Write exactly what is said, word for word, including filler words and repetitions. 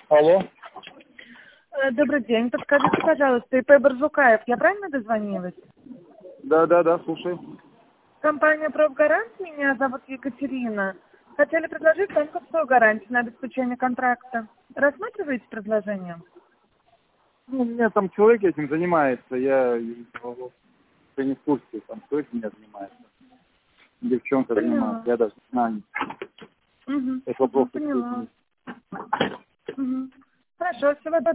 Алло. Э, Добрый день. Подскажите, пожалуйста, ИП Барзукаев. Я правильно дозвонилась? Да, да, да, слушай. Компания «Профгарант». Меня зовут Екатерина. Хотели предложить банковскую гарантию на обеспечение контракта. Рассматриваете предложение? Ну, у меня там человек этим занимается, я я не в курсе, там человек меня занимается. Девчонка Поняла. занимается, я даже не знаю. Угу. Это вопрос. Поняла. Угу. Хорошо, всего доброго.